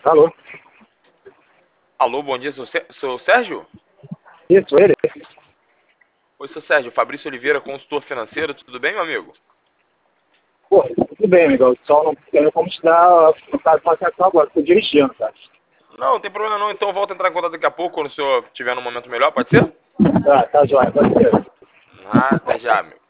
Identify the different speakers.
Speaker 1: Alô?
Speaker 2: Alô, bom dia, sou Sérgio?
Speaker 1: Isso, ele?
Speaker 2: Oi, sou Sérgio, Fabrício Oliveira, consultor financeiro, tudo bem, meu amigo?
Speaker 1: Pô, tudo bem, amigo. Só não tenho como te dar a atenção agora, tô dirigindo, cara.
Speaker 2: Não, não tem problema não, então volto a entrar em contato daqui a pouco, quando o senhor estiver num momento melhor, pode ser?
Speaker 1: Tá, tá, joia, pode ser.
Speaker 2: Ah, até já, amigo.